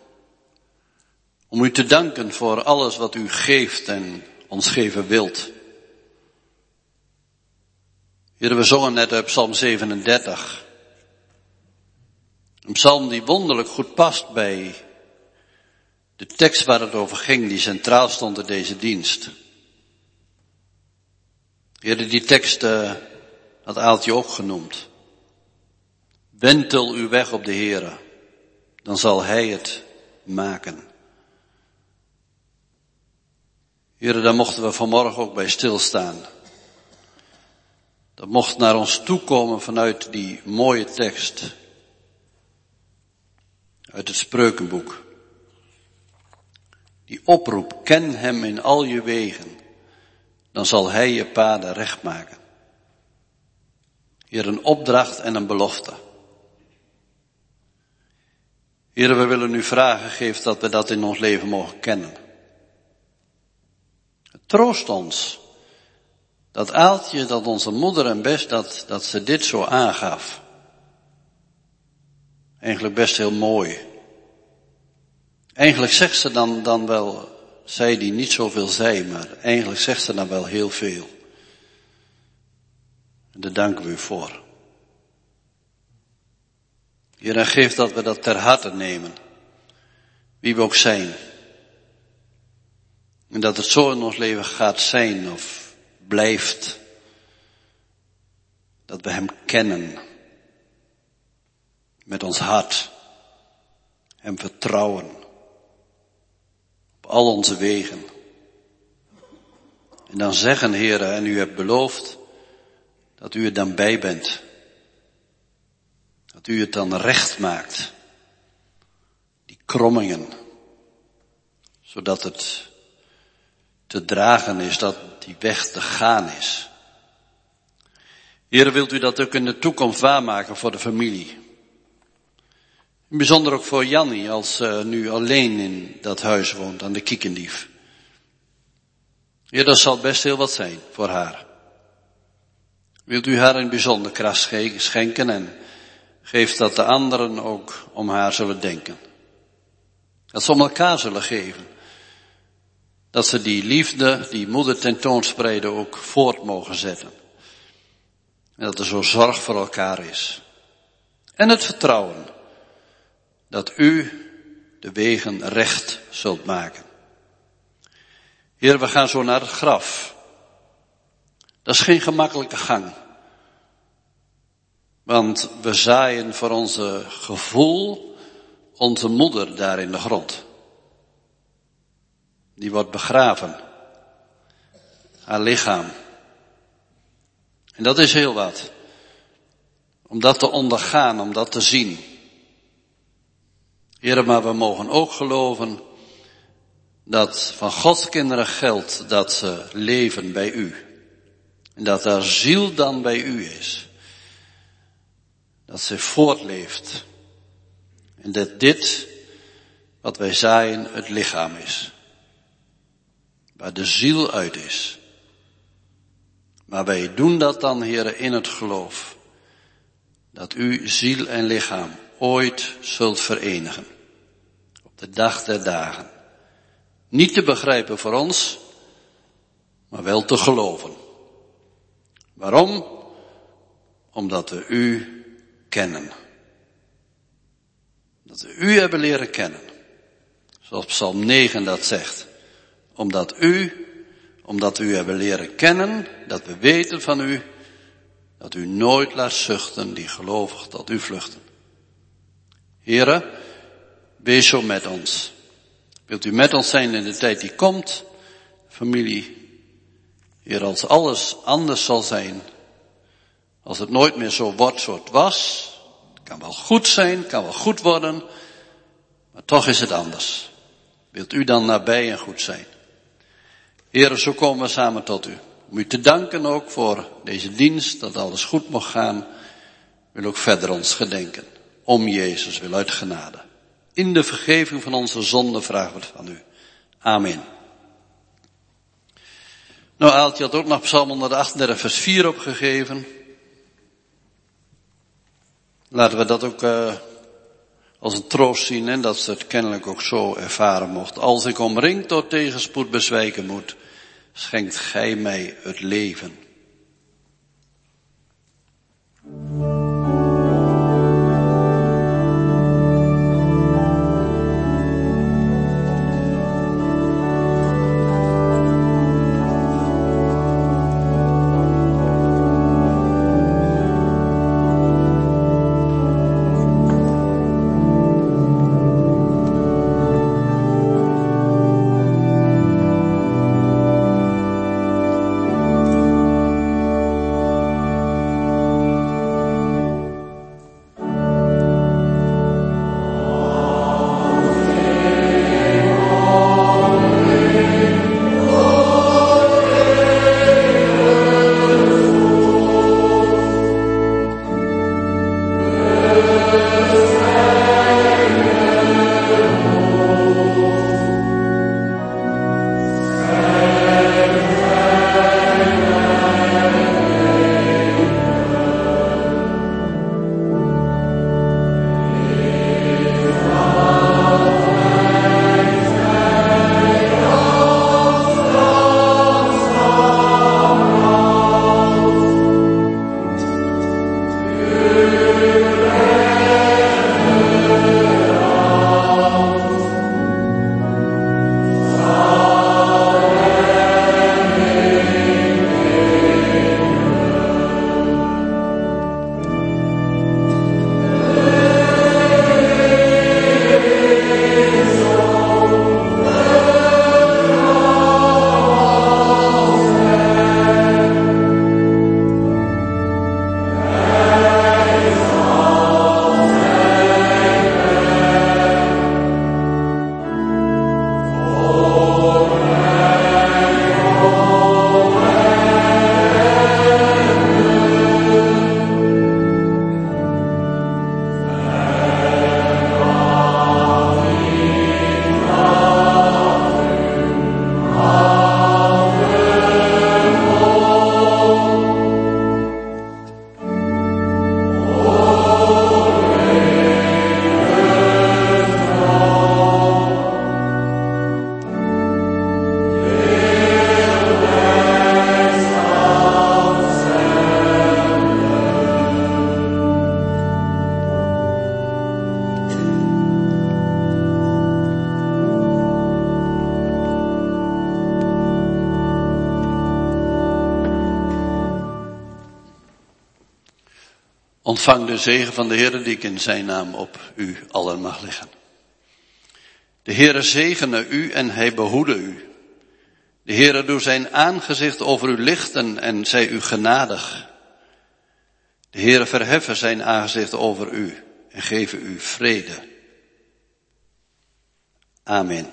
Om u te danken voor alles wat u geeft en ons geven wilt. Heer, we zongen net uit Psalm 37. Een psalm die wonderlijk goed past bij de tekst waar het over ging, die centraal stond in deze dienst. Heer, die tekst had Aaltje ook genoemd. Wentel uw weg op de Heere, dan zal Hij het maken. Heer, daar mochten we vanmorgen ook bij stilstaan. Dat mocht naar ons toekomen vanuit die mooie tekst. Uit het Spreukenboek. Die oproep, ken hem in al je wegen. Dan zal hij je paden recht maken. Heer, een opdracht en een belofte. Heer, we willen u vragen, geef dat we dat in ons leven mogen kennen. Troost ons. Dat Aaltje, dat onze moeder en best, dat ze dit zo aangaf. Eigenlijk best heel mooi. Eigenlijk zegt ze dan wel, zij die niet zoveel zei, maar eigenlijk zegt ze dan wel heel veel. En daar danken we u voor. Heer, en geef dat we dat ter harte nemen. Wie we ook zijn. En dat het zo in ons leven gaat zijn of blijft. Dat we hem kennen. Met ons hart. Hem vertrouwen. Op al onze wegen. En dan zeggen, Heere, en u hebt beloofd dat u er dan bij bent. Dat u het dan recht maakt. Die krommingen. Zodat het te dragen is, dat die weg te gaan is. Heere, wilt u dat ook in de toekomst waarmaken voor de familie? In bijzonder ook voor Jannie, als ze nu alleen in dat huis woont, aan de Kiekendief. Heer, dat zal best heel wat zijn voor haar. Wilt u haar in bijzonder kracht schenken en geef dat de anderen ook om haar zullen denken. Dat ze om elkaar zullen geven. Dat ze die liefde, die moeder tentoonspreiden ook voort mogen zetten. En dat er zo zorg voor elkaar is. En het vertrouwen. Dat u de wegen recht zult maken. Heer, we gaan zo naar het graf. Dat is geen gemakkelijke gang. Want we zaaien voor onze gevoel onze moeder daar in de grond. Die wordt begraven. Haar lichaam. En dat is heel wat. Om dat te ondergaan, om dat te zien. Heer, maar we mogen ook geloven dat van Gods kinderen geldt dat ze leven bij u. En dat haar ziel dan bij u is. Dat ze voortleeft. En dat dit, wat wij zaaien, het lichaam is. Waar de ziel uit is. Maar wij doen dat dan, Heere, in het geloof. Dat u ziel en lichaam ooit zult verenigen. Op de dag der dagen. Niet te begrijpen voor ons, maar wel te geloven. Waarom? Omdat we u kennen. Dat we u hebben leren kennen. Zoals Psalm 9 dat zegt. Omdat we u hebben leren kennen, dat we weten van u, dat u nooit laat zuchten die gelovig tot u vluchten. Heere, wees zo met ons. Wilt u met ons zijn in de tijd die komt, familie. Heer, als alles anders zal zijn, als het nooit meer zo wordt zoals het was, het kan wel goed zijn, kan wel goed worden, maar toch is het anders. Wilt u dan nabij en goed zijn? Heere, zo komen we samen tot u. Om u te danken ook voor deze dienst, dat alles goed mag gaan. Wil ook verder ons gedenken. Om Jezus wil uit genade. In de vergeving van onze zonden vragen we het van u. Amen. Nou, Aaltje had ook nog Psalm 138 vers 4 opgegeven. Laten we dat ook als een troost zien en dat ze het kennelijk ook zo ervaren mocht. Als ik omringd door tegenspoed bezwijken moet, schenkt gij mij het leven. Ontvang de zegen van de Heere die ik in zijn naam op u allen mag leggen. De Heere zegene u en hij behoede u. De Heere doe zijn aangezicht over u lichten en zij u genadig. De Heere verheffen zijn aangezicht over u en geven u vrede. Amen.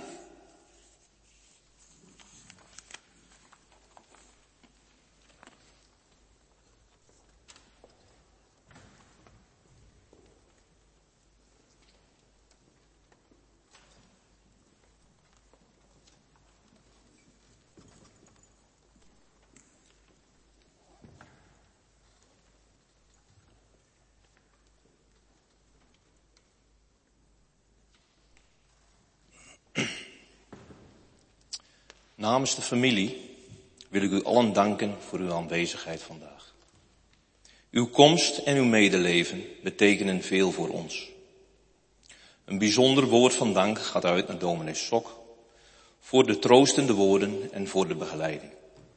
Namens de familie wil ik u allen danken voor uw aanwezigheid vandaag. Uw komst en uw medeleven betekenen veel voor ons. Een bijzonder woord van dank gaat uit naar dominee Sok voor de troostende woorden en voor de begeleiding.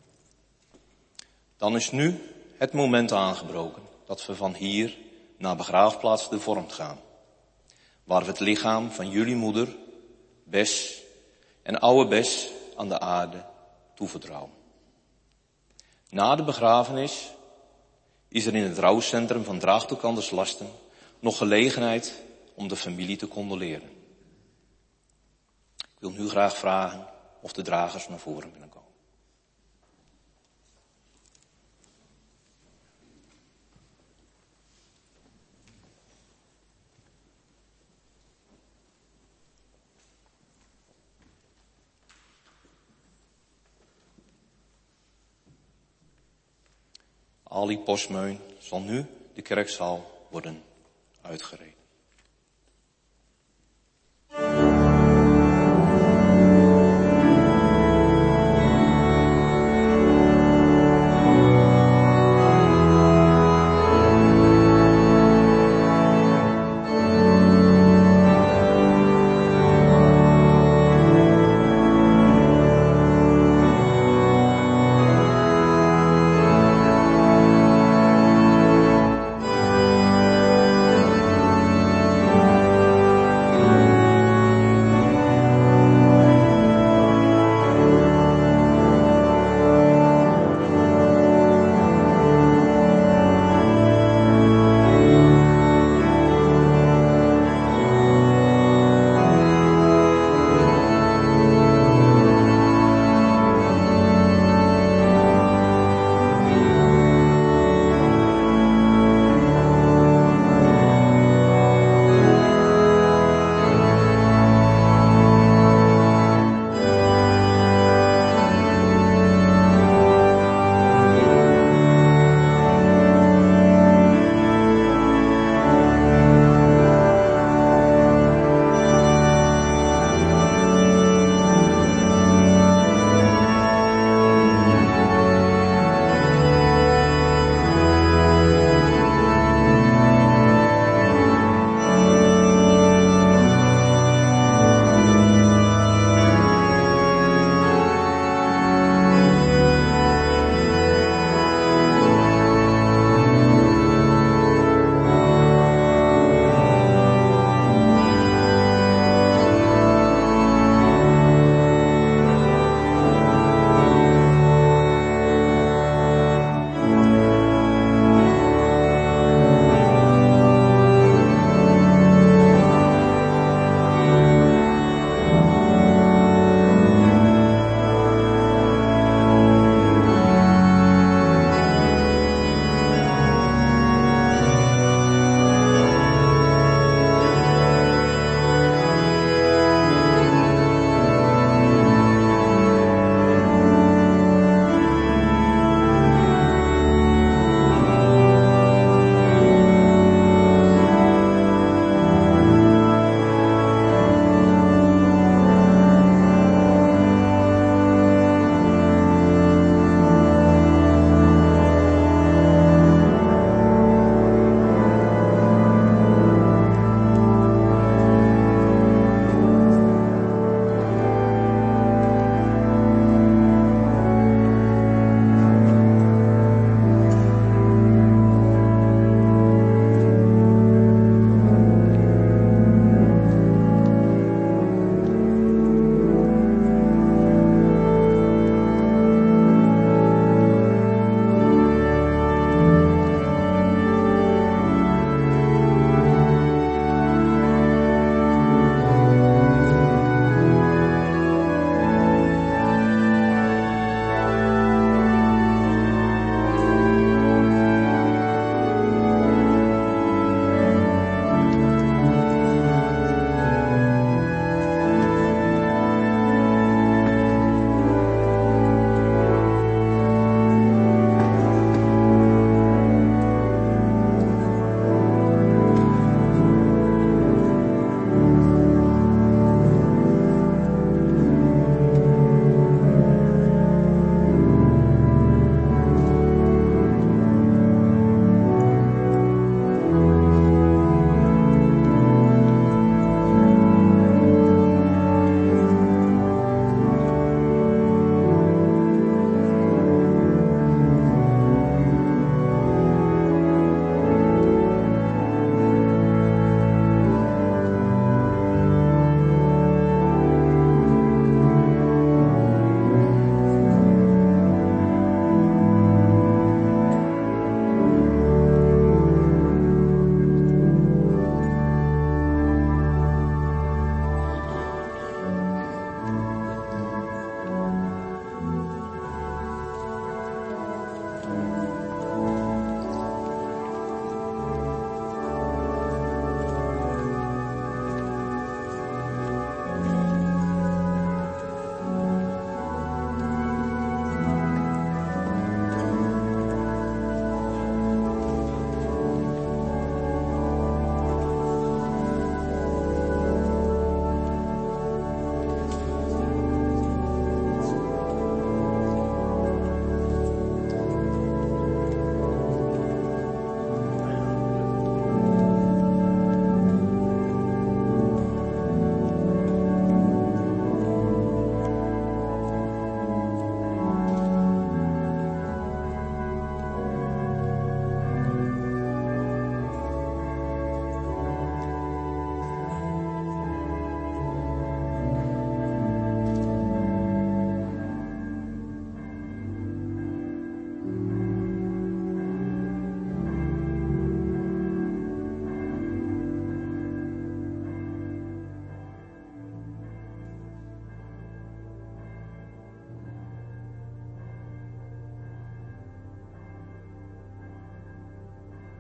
Dan is nu het moment aangebroken dat we van hier naar begraafplaats De Vormt gaan, waar we het lichaam van jullie moeder, Bes en oude Bes aan de aarde toevertrouwen. Na de begrafenis is er in het rouwcentrum van Draagtoekanderslasten nog gelegenheid om de familie te condoleren. Ik wil nu graag vragen of de dragers naar voren willen komen. Ali Posmeun zal nu de kerkzaal worden uitgereden.